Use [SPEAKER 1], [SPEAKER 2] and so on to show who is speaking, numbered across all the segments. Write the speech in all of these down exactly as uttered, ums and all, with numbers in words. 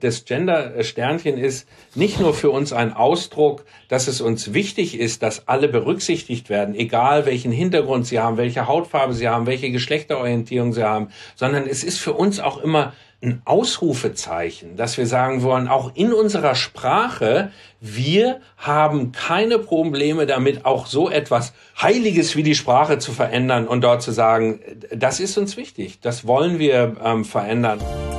[SPEAKER 1] Das Gender-Sternchen ist nicht nur für uns ein Ausdruck, dass es uns wichtig ist, dass alle berücksichtigt werden, egal welchen Hintergrund sie haben, welche Hautfarbe sie haben, welche Geschlechterorientierung sie haben, sondern es ist für uns auch immer ein Ausrufezeichen, dass wir sagen wollen, auch in unserer Sprache, wir haben keine Probleme damit, auch so etwas Heiliges wie die Sprache zu verändern und dort zu sagen, das ist uns wichtig, das wollen wir ähm, verändern.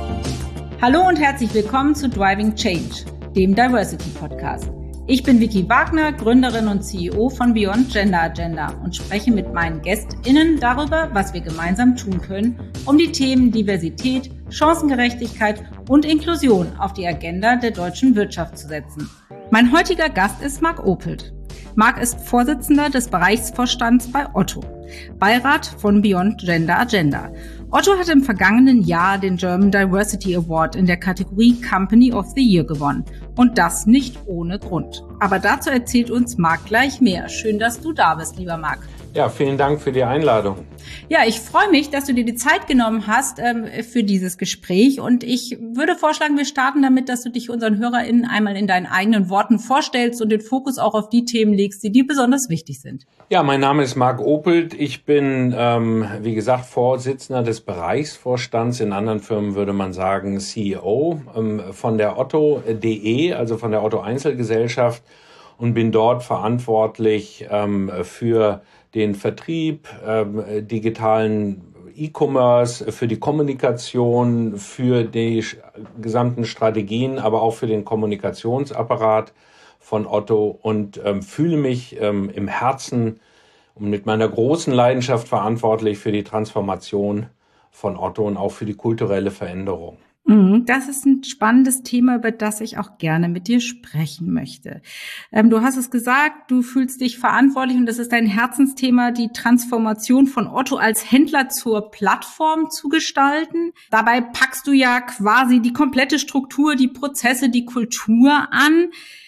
[SPEAKER 2] Hallo und herzlich willkommen zu Driving Change, dem Diversity Podcast. Ich bin Vicky Wagner, Gründerin und C E O von Beyond Gender Agenda und spreche mit meinen GästInnen darüber, was wir gemeinsam tun können, um die Themen Diversität, Chancengerechtigkeit und Inklusion auf die Agenda der deutschen Wirtschaft zu setzen. Mein heutiger Gast ist Marc Opelt. Marc ist Vorsitzender des Bereichsvorstands bei Otto, Beirat von Beyond Gender Agenda. Otto hat im vergangenen Jahr den German Diversity Award in der Kategorie Company of the Year gewonnen. Und das nicht ohne Grund. Aber dazu erzählt uns Marc gleich mehr. Schön, dass du da bist, lieber Marc.
[SPEAKER 1] Ja, vielen Dank für die Einladung.
[SPEAKER 2] Ja, ich freue mich, dass du dir die Zeit genommen hast ähm, für dieses Gespräch. Und ich würde vorschlagen, wir starten damit, dass du dich unseren HörerInnen einmal in deinen eigenen Worten vorstellst und den Fokus auch auf die Themen legst, die dir besonders wichtig sind.
[SPEAKER 1] Ja, mein Name ist Marc Opelt. Ich bin, ähm, wie gesagt, Vorsitzender des Bereichsvorstands. In anderen Firmen würde man sagen C E O ähm, von der Otto punkt de, also von der Otto Einzelgesellschaft, und bin dort verantwortlich ähm, für den Vertrieb, ähm, digitalen E-Commerce, für die Kommunikation, für die sch- gesamten Strategien, aber auch für den Kommunikationsapparat von Otto und ähm, fühle mich ähm, im Herzen und mit meiner großen Leidenschaft verantwortlich für die Transformation von Otto und auch für die kulturelle Veränderung.
[SPEAKER 2] Das ist ein spannendes Thema, über das ich auch gerne mit dir sprechen möchte. Ähm, du hast es gesagt, du fühlst dich verantwortlich und das ist dein Herzensthema, die Transformation von Otto als Händler zur Plattform zu gestalten. Dabei packst du ja quasi die komplette Struktur, die Prozesse, die Kultur an.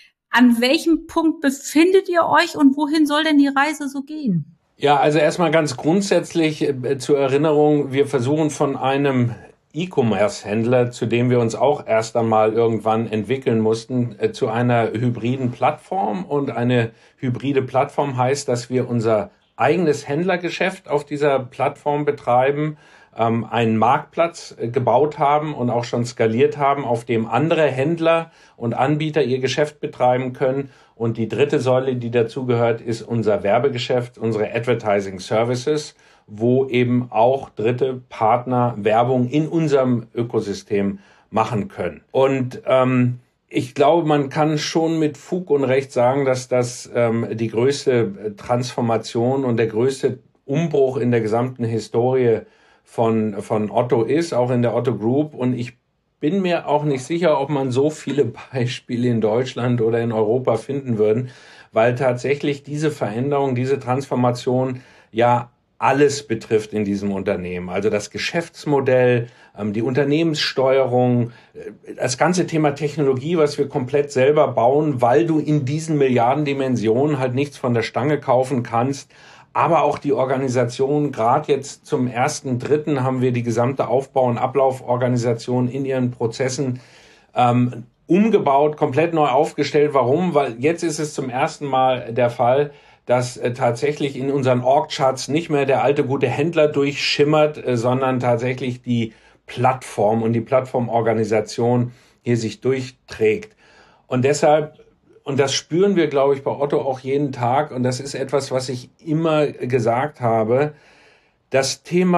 [SPEAKER 2] An welchem Punkt befindet ihr euch und wohin soll denn die Reise so gehen?
[SPEAKER 1] Ja, also erstmal ganz grundsätzlich äh, zur Erinnerung, wir versuchen von einem E-Commerce-Händler, zu dem wir uns auch erst einmal irgendwann entwickeln mussten, äh, zu einer hybriden Plattform. Und eine hybride Plattform heißt, dass wir unser eigenes Händlergeschäft auf dieser Plattform betreiben, ähm, einen Marktplatz äh, gebaut haben und auch schon skaliert haben, auf dem andere Händler und Anbieter ihr Geschäft betreiben können. Und die dritte Säule, die dazugehört, ist unser Werbegeschäft, unsere Advertising Services, wo eben auch dritte Partner Werbung in unserem Ökosystem machen können. Und ähm, ich glaube, man kann schon mit Fug und Recht sagen, dass das ähm, die größte Transformation und der größte Umbruch in der gesamten Historie von von Otto ist, auch in der Otto Group. Und ich bin mir auch nicht sicher, ob man so viele Beispiele in Deutschland oder in Europa finden würden, weil tatsächlich diese Veränderung, diese Transformation ja alles betrifft in diesem Unternehmen. Also das Geschäftsmodell, die Unternehmenssteuerung, das ganze Thema Technologie, was wir komplett selber bauen, weil du in diesen Milliardendimensionen halt nichts von der Stange kaufen kannst. Aber auch die Organisation, gerade jetzt zum ersten Dritten haben wir die gesamte Aufbau- und Ablauforganisation in ihren Prozessen ähm, umgebaut, komplett neu aufgestellt. Warum? Weil jetzt ist es zum ersten Mal der Fall, dass äh, tatsächlich in unseren Org-Charts nicht mehr der alte gute Händler durchschimmert, äh, sondern tatsächlich die Plattform und die Plattformorganisation hier sich durchträgt. Und deshalb, und das spüren wir, glaube ich, bei Otto auch jeden Tag, und das ist etwas, was ich immer gesagt habe, das Thema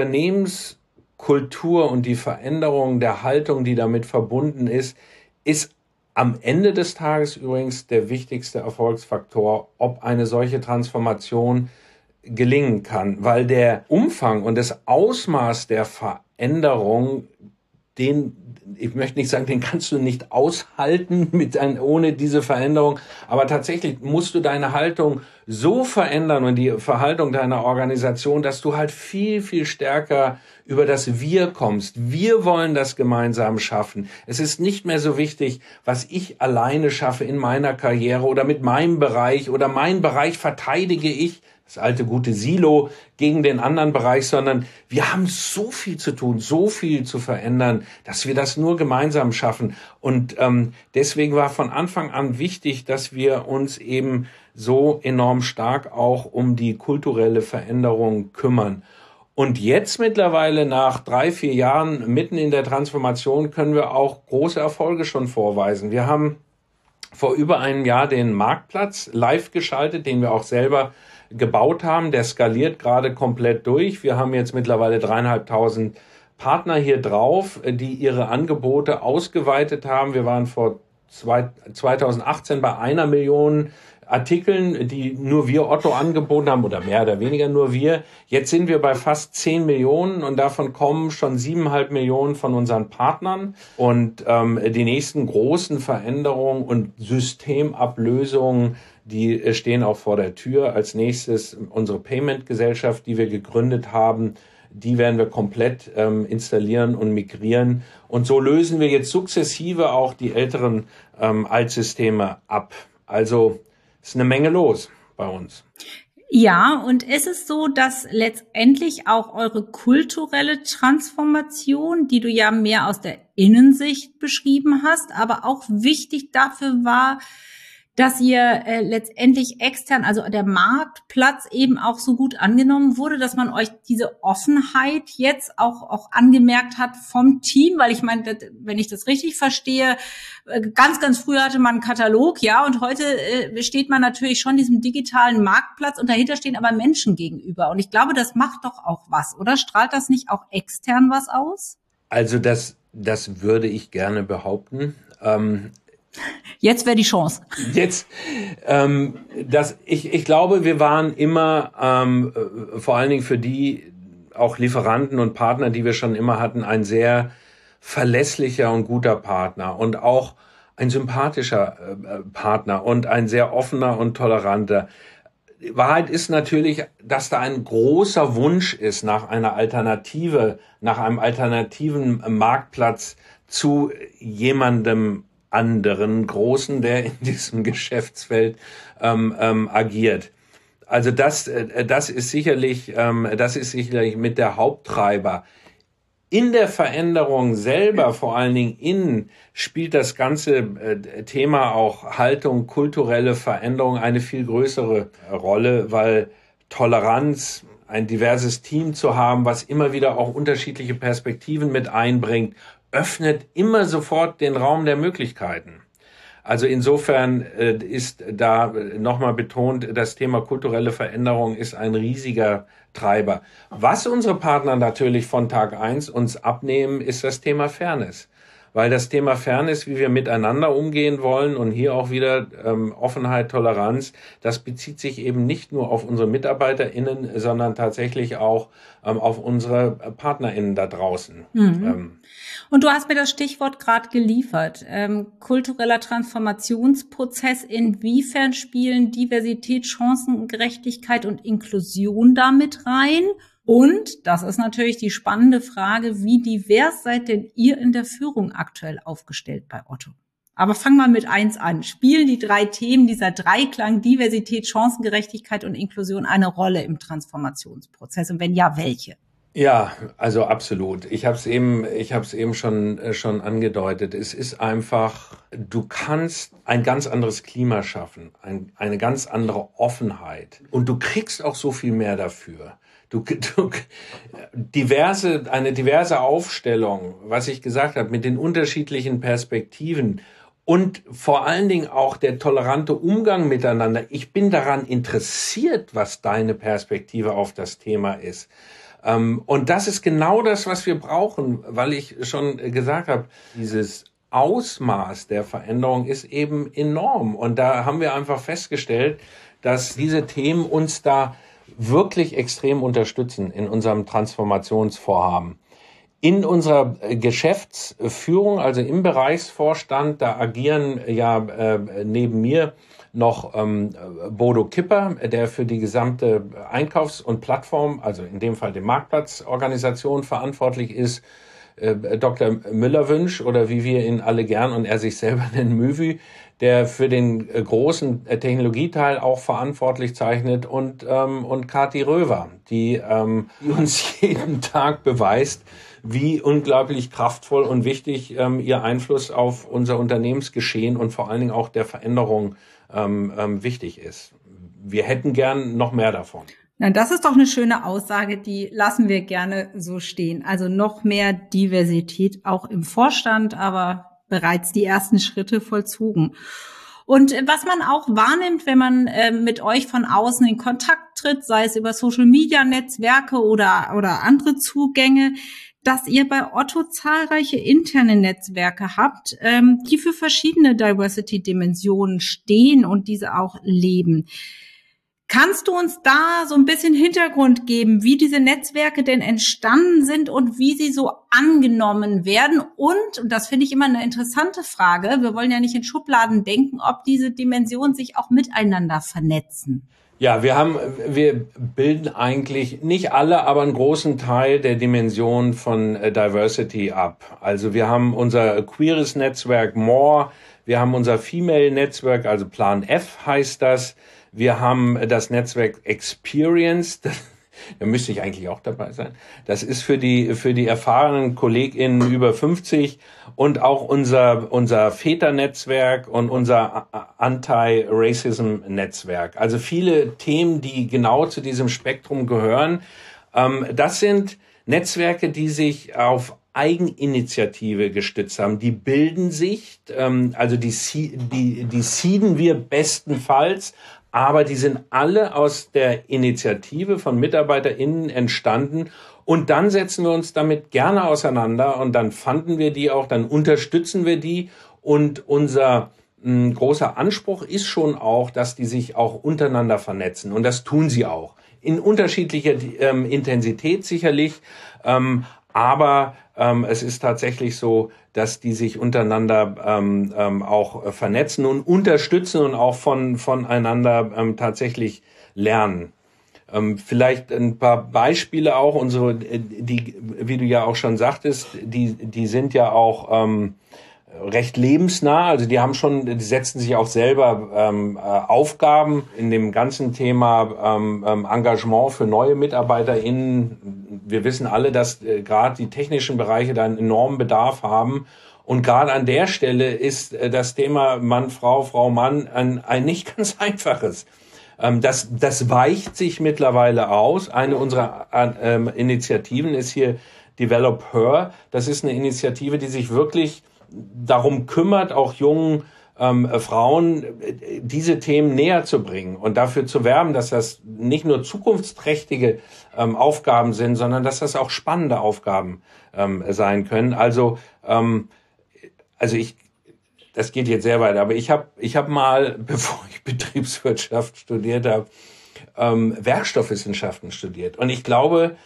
[SPEAKER 1] Unternehmenskultur und die Veränderung der Haltung, die damit verbunden ist, ist am Ende des Tages übrigens der wichtigste Erfolgsfaktor, ob eine solche Transformation gelingen kann, weil der Umfang und das Ausmaß der Veränderung, den, ich möchte nicht sagen, den kannst du nicht aushalten mit ein, ohne diese Veränderung, aber tatsächlich musst du deine Haltung so verändern und die Verhaltung deiner Organisation, dass du halt viel, viel stärker über das Wir kommst. Wir wollen das gemeinsam schaffen. Es ist nicht mehr so wichtig, was ich alleine schaffe in meiner Karriere oder mit meinem Bereich oder meinen Bereich verteidige ich, das alte gute Silo, gegen den anderen Bereich, sondern wir haben so viel zu tun, so viel zu verändern, dass wir das nur gemeinsam schaffen. Und ähm, deswegen war von Anfang an wichtig, dass wir uns eben so enorm stark auch um die kulturelle Veränderung kümmern. Und jetzt mittlerweile nach drei, vier Jahren mitten in der Transformation können wir auch große Erfolge schon vorweisen. Wir haben vor über einem Jahr den Marktplatz live geschaltet, den wir auch selber gebaut haben. Der skaliert gerade komplett durch. Wir haben jetzt mittlerweile dreieinhalbtausend Partner hier drauf, die ihre Angebote ausgeweitet haben. Wir waren vor zweitausendachtzehn bei einer Million Artikeln, die nur wir Otto angeboten haben oder mehr oder weniger nur wir. Jetzt sind wir bei fast zehn Millionen und davon kommen schon siebeneinhalb Millionen von unseren Partnern. Und ähm, die nächsten großen Veränderungen und Systemablösungen, die stehen auch vor der Tür. Als nächstes unsere Payment-Gesellschaft, die wir gegründet haben, die werden wir komplett ähm, installieren und migrieren. Und so lösen wir jetzt sukzessive auch die älteren ähm, Altsysteme ab. Also ist eine Menge los bei uns.
[SPEAKER 2] Ja, und ist es so, dass letztendlich auch eure kulturelle Transformation, die du ja mehr aus der Innensicht beschrieben hast, aber auch wichtig dafür war, dass ihr äh, letztendlich extern, also der Marktplatz eben auch so gut angenommen wurde, dass man euch diese Offenheit jetzt auch auch angemerkt hat vom Team, weil ich meine, wenn ich das richtig verstehe, äh, ganz, ganz früher hatte man einen Katalog, ja, und heute äh, steht man natürlich schon diesem digitalen Marktplatz und dahinter stehen aber Menschen gegenüber. Und ich glaube, das macht doch auch was, oder? Strahlt das nicht auch extern was aus?
[SPEAKER 1] Also das, das würde ich gerne behaupten. Ähm
[SPEAKER 2] Jetzt wäre die Chance.
[SPEAKER 1] Jetzt, ähm, das, ich, ich glaube, wir waren immer, ähm, vor allen Dingen für die auch Lieferanten und Partner, die wir schon immer hatten, ein sehr verlässlicher und guter Partner und auch ein sympathischer äh, Partner und ein sehr offener und toleranter. Die Wahrheit ist natürlich, dass da ein großer Wunsch ist nach einer Alternative, nach einem alternativen Marktplatz zu jemandem anderen Großen, der in diesem Geschäftsfeld ähm, ähm, agiert. Also das, äh, das ist sicherlich, ähm, das ist sicherlich mit der Haupttreiber. In der Veränderung selber, vor allen Dingen innen, spielt das ganze äh, Thema auch Haltung, kulturelle Veränderung eine viel größere Rolle, weil Toleranz, ein diverses Team zu haben, was immer wieder auch unterschiedliche Perspektiven mit einbringt, öffnet immer sofort den Raum der Möglichkeiten. Also insofern äh, ist da nochmal betont, das Thema kulturelle Veränderung ist ein riesiger Treiber. Was unsere Partner natürlich von Tag eins uns abnehmen, ist das Thema Fairness. Weil das Thema Fairness, wie wir miteinander umgehen wollen und hier auch wieder ähm, Offenheit, Toleranz, das bezieht sich eben nicht nur auf unsere MitarbeiterInnen, sondern tatsächlich auch ähm, auf unsere PartnerInnen da draußen.
[SPEAKER 2] Mhm.
[SPEAKER 1] Ähm,
[SPEAKER 2] Und du hast mir das Stichwort gerade geliefert. Ähm, kultureller Transformationsprozess. Inwiefern spielen Diversität, Chancengerechtigkeit und Inklusion damit rein? Und, das ist natürlich die spannende Frage, wie divers seid denn ihr in der Führung aktuell aufgestellt bei Otto? Aber fang mal mit eins an. Spielen die drei Themen, dieser Dreiklang Diversität, Chancengerechtigkeit und Inklusion eine Rolle im Transformationsprozess? Und wenn ja, welche?
[SPEAKER 1] Ja, also absolut. Ich habe es eben, ich habe es eben schon äh, schon angedeutet. Es ist einfach, du kannst ein ganz anderes Klima schaffen, ein, eine ganz andere Offenheit, und du kriegst auch so viel mehr dafür. Du, du diverse eine diverse Aufstellung, was ich gesagt habe, mit den unterschiedlichen Perspektiven. Und vor allen Dingen auch der tolerante Umgang miteinander. Ich bin daran interessiert, was deine Perspektive auf das Thema ist. Und das ist genau das, was wir brauchen, weil ich schon gesagt habe, dieses Ausmaß der Veränderung ist eben enorm. Und da haben wir einfach festgestellt, dass diese Themen uns da wirklich extrem unterstützen in unserem Transformationsvorhaben. In unserer Geschäftsführung, also im Bereichsvorstand, da agieren ja äh, neben mir noch ähm, Bodo Kipper, der für die gesamte Einkaufs- und Plattform, also in dem Fall die Marktplatzorganisation verantwortlich ist, äh, Doktor Müller-Wünsch oder wie wir ihn alle gern und er sich selber nennen, Müvi, der für den äh, großen äh, Technologieteil auch verantwortlich zeichnet und ähm, und Kathi Röver, die, ähm, die uns jeden Tag beweist, wie unglaublich kraftvoll und wichtig ähm, ihr Einfluss auf unser Unternehmensgeschehen und vor allen Dingen auch der Veränderung ähm, ähm, wichtig ist. Wir hätten gern noch mehr davon.
[SPEAKER 2] Na, das ist doch eine schöne Aussage, die lassen wir gerne so stehen. Also noch mehr Diversität auch im Vorstand, aber bereits die ersten Schritte vollzogen. Und was man auch wahrnimmt, wenn man äh, mit euch von außen in Kontakt tritt, sei es über Social-Media-Netzwerke oder, oder andere Zugänge, dass ihr bei Otto zahlreiche interne Netzwerke habt, ähm, die für verschiedene Diversity-Dimensionen stehen und diese auch leben. Kannst du uns da so ein bisschen Hintergrund geben, wie diese Netzwerke denn entstanden sind und wie sie so angenommen werden? Und, und das finde ich immer eine interessante Frage, wir wollen ja nicht in Schubladen denken, ob diese Dimensionen sich auch miteinander vernetzen.
[SPEAKER 1] Ja, wir haben, wir bilden eigentlich nicht alle, aber einen großen Teil der Dimension von Diversity ab. Also wir haben unser queeres Netzwerk More, wir haben unser Female Netzwerk, also Plan F heißt das. Wir haben das Netzwerk Experience, da müsste ich eigentlich auch dabei sein. Das ist für die für die erfahrenen KollegInnen über fünfzig und auch unser unser Väternetzwerk und unser Anti-Racism-Netzwerk. Also viele Themen, die genau zu diesem Spektrum gehören. Das sind Netzwerke, die sich auf Eigeninitiative gestützt haben. Die bilden sich, also die die die seeden wir bestenfalls. Aber die sind alle aus der Initiative von MitarbeiterInnen entstanden. Und dann setzen wir uns damit gerne auseinander und dann fanden wir die auch, dann unterstützen wir die. Und unser mh, großer Anspruch ist schon auch, dass die sich auch untereinander vernetzen. Und das tun sie auch. In unterschiedlicher ähm, Intensität sicherlich. Ähm, aber ähm, es ist tatsächlich so, dass die sich untereinander ähm, ähm, auch vernetzen und unterstützen und auch von voneinander ähm, tatsächlich lernen. Ähm, vielleicht ein paar Beispiele auch. Unsere, die, wie du ja auch schon sagtest, die die sind ja auch ähm, recht lebensnah. Also die haben schon, die setzen sich auch selber ähm, Aufgaben in dem ganzen Thema ähm, Engagement für neue MitarbeiterInnen. Wir wissen alle, dass äh, gerade die technischen Bereiche da einen enormen Bedarf haben. Und gerade an der Stelle ist äh, das Thema Mann, Frau, Frau, Mann ein, ein nicht ganz einfaches. Ähm, das, das weicht sich mittlerweile aus. Eine unserer äh, Initiativen ist hier Develop Her. Das ist eine Initiative, die sich wirklich darum kümmert, auch jungen ähm, Frauen äh, diese Themen näher zu bringen und dafür zu werben, dass das nicht nur zukunftsträchtige ähm, Aufgaben sind, sondern dass das auch spannende Aufgaben ähm, sein können. Also, ähm, also ich, das geht jetzt sehr weit, aber ich habe, ich habe mal, bevor ich Betriebswirtschaft studiert habe, ähm, Werkstoffwissenschaften studiert. Und ich glaube,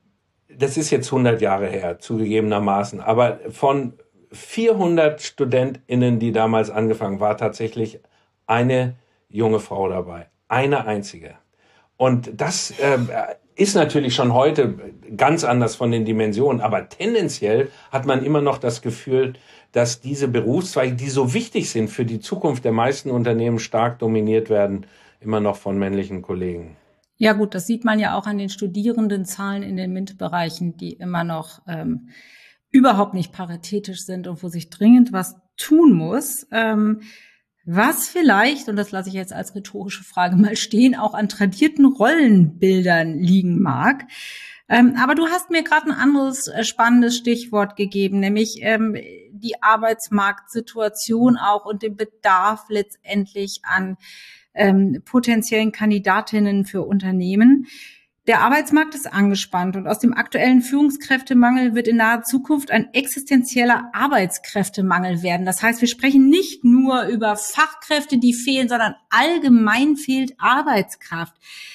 [SPEAKER 1] das ist jetzt hundert Jahre her, zugegebenermaßen, aber von vierhundert StudentInnen, die damals angefangen war, tatsächlich eine junge Frau dabei. Eine einzige. Und das äh, ist natürlich schon heute ganz anders von den Dimensionen, aber tendenziell hat man immer noch das Gefühl, dass diese Berufszweige, die so wichtig sind für die Zukunft der meisten Unternehmen, stark dominiert werden, immer noch von männlichen Kollegen.
[SPEAKER 2] Ja gut, das sieht man ja auch an den Studierendenzahlen in den MINT-Bereichen, die immer noch ähm, überhaupt nicht paritätisch sind und wo sich dringend was tun muss, ähm, was vielleicht, und das lasse ich jetzt als rhetorische Frage mal stehen, auch an tradierten Rollenbildern liegen mag. Ähm, aber du hast mir gerade ein anderes äh, spannendes Stichwort gegeben, nämlich ähm, die Arbeitsmarktsituation auch und den Bedarf letztendlich an ähm, potenziellen Kandidatinnen für Unternehmen. Der Arbeitsmarkt ist angespannt und aus dem aktuellen Führungskräftemangel wird in naher Zukunft ein existenzieller Arbeitskräftemangel werden. Das heißt, wir sprechen nicht nur über Fachkräfte, die fehlen, sondern allgemein fehlt Arbeitskraft.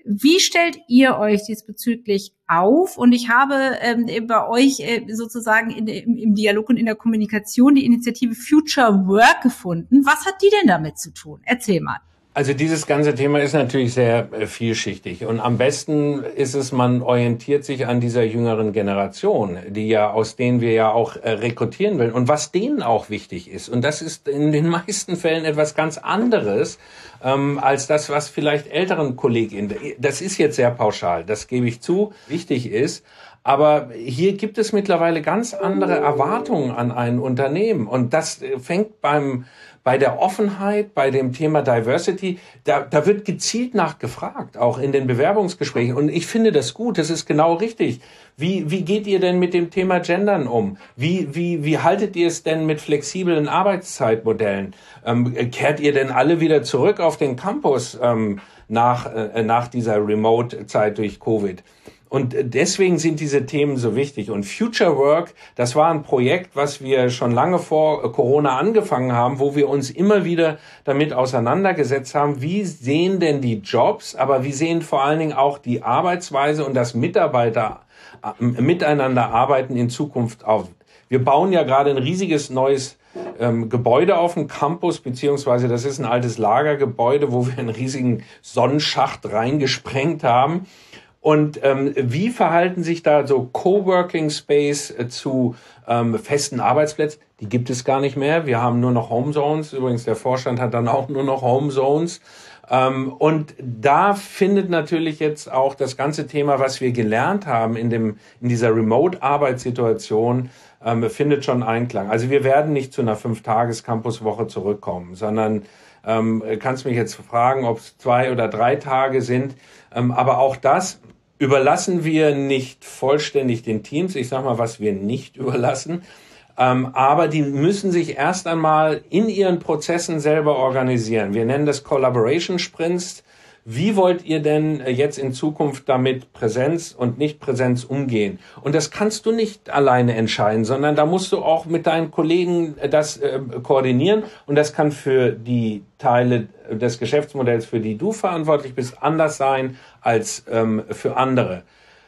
[SPEAKER 2] Wie stellt ihr euch diesbezüglich auf? Und ich habe ähm, bei euch äh, sozusagen in, im, im Dialog und in der Kommunikation die Initiative Future Work gefunden. Was hat die denn damit zu tun? Erzähl mal.
[SPEAKER 1] Also dieses ganze Thema ist natürlich sehr äh, vielschichtig und am besten ist es, man orientiert sich an dieser jüngeren Generation, die ja, aus denen wir ja auch äh, rekrutieren wollen und was denen auch wichtig ist. Und das ist in den meisten Fällen etwas ganz anderes ähm, als das, was vielleicht älteren KollegInnen, das ist jetzt sehr pauschal, das gebe ich zu, wichtig ist. Aber hier gibt es mittlerweile ganz andere Erwartungen an ein Unternehmen und das fängt beim Bei der Offenheit, bei dem Thema Diversity, da, da wird gezielt nachgefragt, auch in den Bewerbungsgesprächen. Und ich finde das gut, das ist genau richtig. Wie, wie geht ihr denn mit dem Thema Gendern um? Wie, wie, wie haltet ihr es denn mit flexiblen Arbeitszeitmodellen? Ähm, kehrt ihr denn alle wieder zurück auf den Campus ähm, nach, äh, nach dieser Remote-Zeit durch Covid? Und deswegen sind diese Themen so wichtig. Und Future Work, das war ein Projekt, was wir schon lange vor Corona angefangen haben, wo wir uns immer wieder damit auseinandergesetzt haben, wie sehen denn die Jobs, aber wie sehen vor allen Dingen auch die Arbeitsweise und das Mitarbeiter äh, miteinander arbeiten in Zukunft auf. Wir bauen ja gerade ein riesiges neues ähm, Gebäude auf dem Campus, beziehungsweise das ist ein altes Lagergebäude, wo wir einen riesigen Sonnenschacht reingesprengt haben. Und ähm, wie verhalten sich da so Coworking Space äh, zu ähm, festen Arbeitsplätzen? Die gibt es gar nicht mehr. Wir haben nur noch Home Zones. Übrigens, der Vorstand hat dann auch nur noch Home Zones. Ähm, und da findet natürlich jetzt auch das ganze Thema, was wir gelernt haben in dem in dieser Remote-Arbeitssituation, ähm, findet schon Einklang. Also wir werden nicht zu einer Fünf-Tages-Campus-Woche zurückkommen, sondern ähm, kannst mich jetzt fragen, ob es zwei oder drei Tage sind. Ähm, aber auch das überlassen wir nicht vollständig den Teams. Ich sage mal, was wir nicht überlassen. Ähm, aber die müssen sich erst einmal in ihren Prozessen selber organisieren. Wir nennen das Collaboration Sprints. Wie wollt ihr denn jetzt in Zukunft damit Präsenz und Nicht-Präsenz umgehen? Und das kannst du nicht alleine entscheiden, sondern da musst du auch mit deinen Kollegen das äh, koordinieren. Und das kann für die Teile des Geschäftsmodells, für die du verantwortlich bist, anders sein als ähm, für andere.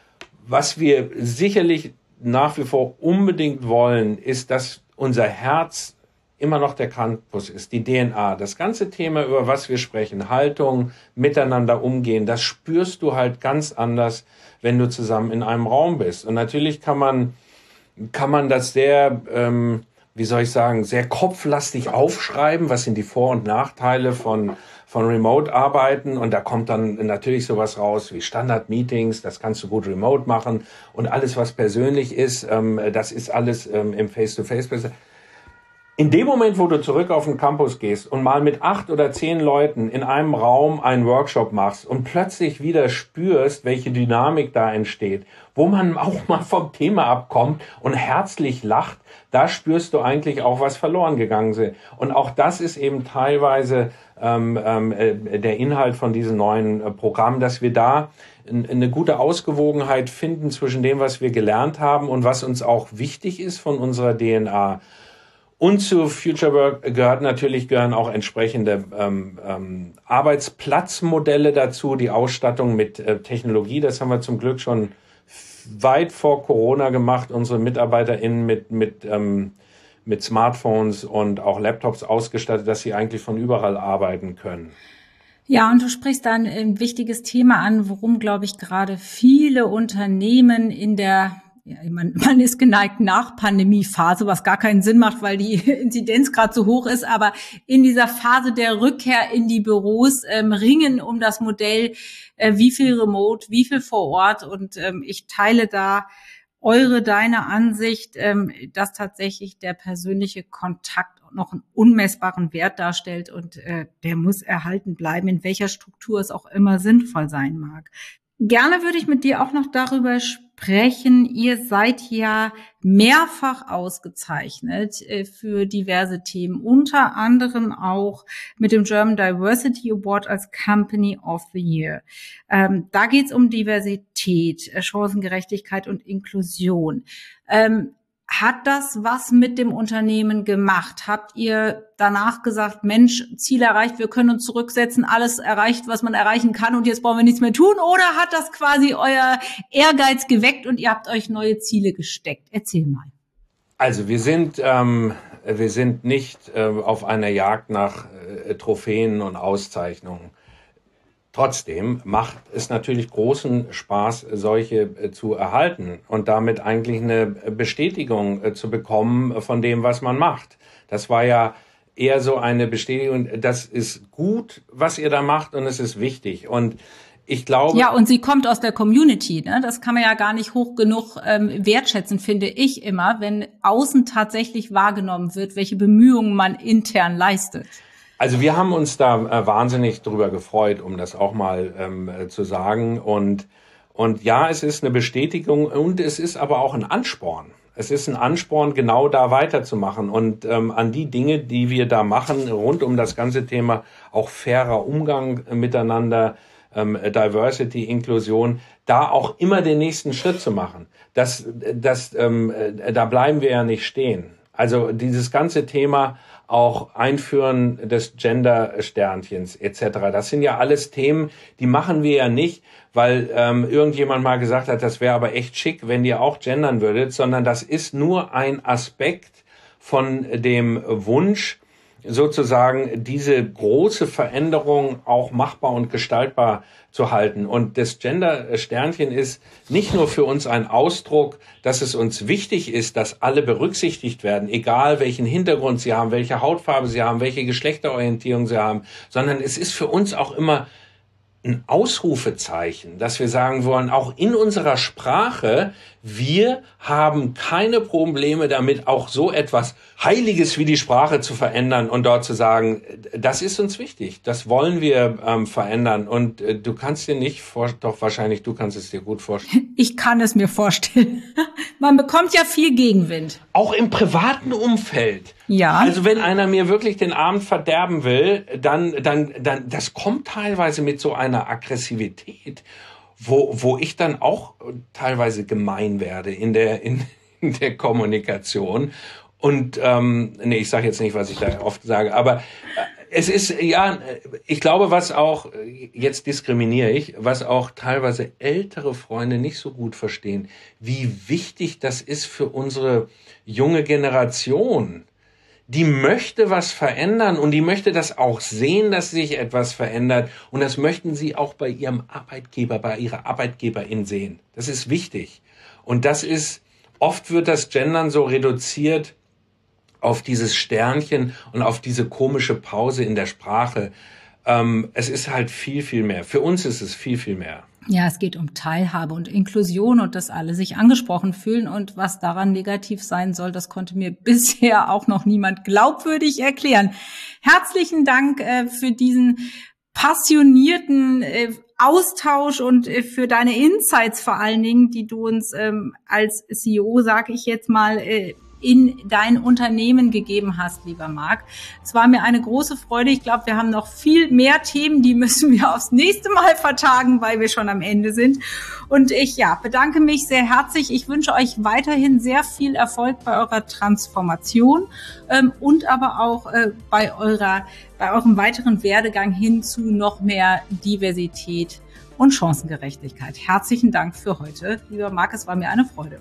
[SPEAKER 1] Was wir sicherlich nach wie vor unbedingt wollen, ist, dass unser Herz immer noch der Campus ist, die D N A. Das ganze Thema, über was wir sprechen, Haltung, miteinander umgehen, das spürst du halt ganz anders, wenn du zusammen in einem Raum bist. Und natürlich kann man, kann man das sehr, ähm, wie soll ich sagen, sehr kopflastig aufschreiben. Was sind die Vor- und Nachteile von von Remote-Arbeiten? Und da kommt dann natürlich sowas raus wie Standard-Meetings, das kannst du gut remote machen. Und alles, was persönlich ist, ähm, das ist alles ähm, im Face-to-Face. In dem Moment, wo du zurück auf den Campus gehst und mal mit acht oder zehn Leuten in einem Raum einen Workshop machst und plötzlich wieder spürst, welche Dynamik da entsteht, wo man auch mal vom Thema abkommt und herzlich lacht, da spürst du eigentlich auch, was verloren gegangen ist. Und auch das ist eben teilweise ähm, ähm, der Inhalt von diesen neuen äh, Programmen, dass wir da n- eine gute Ausgewogenheit finden zwischen dem, was wir gelernt haben und was uns auch wichtig ist von unserer D N A. Und zu Future Work gehört natürlich, gehören auch entsprechende ähm, ähm, Arbeitsplatzmodelle dazu, die Ausstattung mit äh, Technologie. Das haben wir zum Glück schon weit vor Corona gemacht, unsere MitarbeiterInnen mit, mit, ähm, mit Smartphones und auch Laptops ausgestattet, dass sie eigentlich von überall arbeiten können.
[SPEAKER 2] Ja, und du sprichst da ein wichtiges Thema an, worum, glaube ich, gerade viele Unternehmen in der Ja, man, man ist geneigt nach Pandemiephase, was gar keinen Sinn macht, weil die Inzidenz gerade so hoch ist, aber in dieser Phase der Rückkehr in die Büros ähm, ringen um das Modell, äh, wie viel remote, wie viel vor Ort. Und ähm, ich teile da eure, deine Ansicht, ähm, dass tatsächlich der persönliche Kontakt noch einen unmessbaren Wert darstellt und äh, der muss erhalten bleiben, in welcher Struktur es auch immer sinnvoll sein mag. Gerne würde ich mit dir auch noch darüber sprechen. Ihr seid ja mehrfach ausgezeichnet äh, für diverse Themen, unter anderem auch mit dem German Diversity Award als Company of the Year. Ähm, da geht es um Diversität, äh, Chancengerechtigkeit und Inklusion. Ähm, Hat das was mit dem Unternehmen gemacht? Habt ihr danach gesagt, Mensch, Ziel erreicht, wir können uns zurücksetzen, alles erreicht, was man erreichen kann und jetzt brauchen wir nichts mehr tun? Oder hat das quasi euer Ehrgeiz geweckt und ihr habt euch neue Ziele gesteckt? Erzähl mal.
[SPEAKER 1] Also wir sind, ähm, wir sind nicht äh, auf einer Jagd nach äh, Trophäen und Auszeichnungen. Trotzdem macht es natürlich großen Spaß, solche äh, zu erhalten und damit eigentlich eine Bestätigung äh, zu bekommen von dem, was man macht. Das war ja eher so eine Bestätigung, das ist gut, was ihr da macht und es ist wichtig. Und ich glaube,
[SPEAKER 2] ja, und sie kommt aus der Community, ne? Das kann man ja gar nicht hoch genug ähm, wertschätzen, finde ich immer, wenn außen tatsächlich wahrgenommen wird, welche Bemühungen man intern leistet.
[SPEAKER 1] Also wir haben uns da äh, wahnsinnig drüber gefreut, um das auch mal ähm, äh, zu sagen. Und, und ja, es ist eine Bestätigung und es ist aber auch ein Ansporn. Es ist ein Ansporn, genau da weiterzumachen und ähm, an die Dinge, die wir da machen, rund um das ganze Thema auch fairer Umgang miteinander, ähm, Diversity, Inklusion, da auch immer den nächsten Schritt zu machen. Das, das, ähm, äh, da bleiben wir ja nicht stehen. Also dieses ganze Thema auch Einführen des Gender-Sternchens et cetera. Das sind ja alles Themen, die machen wir ja nicht, weil ähm, irgendjemand mal gesagt hat, das wäre aber echt schick, wenn ihr auch gendern würdet, sondern das ist nur ein Aspekt von dem Wunsch, sozusagen diese große Veränderung auch machbar und gestaltbar zu halten. Und das Gender-Sternchen ist nicht nur für uns ein Ausdruck, dass es uns wichtig ist, dass alle berücksichtigt werden, egal welchen Hintergrund sie haben, welche Hautfarbe sie haben, welche Geschlechterorientierung sie haben, sondern es ist für uns auch immer ein Ausrufezeichen, dass wir sagen wollen, auch in unserer Sprache, wir haben keine Probleme damit, auch so etwas Heiliges wie die Sprache zu verändern und dort zu sagen, das ist uns wichtig, das wollen wir ähm, verändern. Und äh, du kannst dir nicht vorstellen, doch wahrscheinlich, du kannst es dir gut vorstellen.
[SPEAKER 2] Ich kann es mir vorstellen. Man bekommt ja viel Gegenwind.
[SPEAKER 1] Auch im privaten Umfeld.
[SPEAKER 2] Ja.
[SPEAKER 1] Also wenn einer mir wirklich den Abend verderben will, dann, dann, dann, das kommt teilweise mit so einer Aggressivität, wo, wo ich dann auch teilweise gemein werde in der, in, in der Kommunikation. Und, ähm, nee, ich sage jetzt nicht, was ich da oft sage, aber es ist, ja, ich glaube, was auch, jetzt diskriminiere ich, was auch teilweise ältere Freunde nicht so gut verstehen, wie wichtig das ist für unsere junge Generation. Die möchte was verändern und die möchte das auch sehen, dass sich etwas verändert. Und das möchten sie auch bei ihrem Arbeitgeber, bei ihrer Arbeitgeberin sehen. Das ist wichtig. Und das ist, oft wird das Gendern so reduziert auf dieses Sternchen und auf diese komische Pause in der Sprache. Ähm, es ist halt viel, viel mehr. Für uns ist es viel, viel mehr.
[SPEAKER 2] Ja, es geht um Teilhabe und Inklusion und dass alle sich angesprochen fühlen. Und was daran negativ sein soll, das konnte mir bisher auch noch niemand glaubwürdig erklären. Herzlichen Dank äh, für diesen passionierten äh, Austausch und äh, für deine Insights vor allen Dingen, die du uns ähm, als C E O, sage ich jetzt mal, äh, in dein Unternehmen gegeben hast, lieber Marc. Es war mir eine große Freude. Ich glaube, wir haben noch viel mehr Themen, die müssen wir aufs nächste Mal vertagen, weil wir schon am Ende sind. Und ich ja bedanke mich sehr herzlich. Ich wünsche euch weiterhin sehr viel Erfolg bei eurer Transformation ähm, und aber auch äh, bei eurer, bei eurem weiteren Werdegang hin zu noch mehr Diversität und Chancengerechtigkeit. Herzlichen Dank für heute, lieber Marc. Es war mir eine Freude.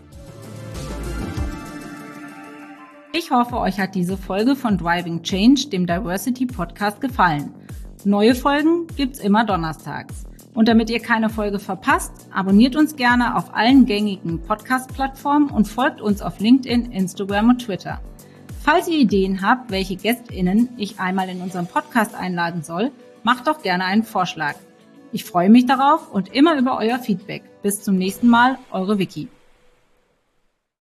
[SPEAKER 2] Ich hoffe, euch hat diese Folge von Driving Change, dem Diversity Podcast, gefallen. Neue Folgen gibt's immer donnerstags. Und damit ihr keine Folge verpasst, abonniert uns gerne auf allen gängigen Podcast-Plattformen und folgt uns auf LinkedIn, Instagram und Twitter. Falls ihr Ideen habt, welche GästInnen ich einmal in unseren Podcast einladen soll, macht doch gerne einen Vorschlag. Ich freue mich darauf und immer über euer Feedback. Bis zum nächsten Mal, eure Vicky.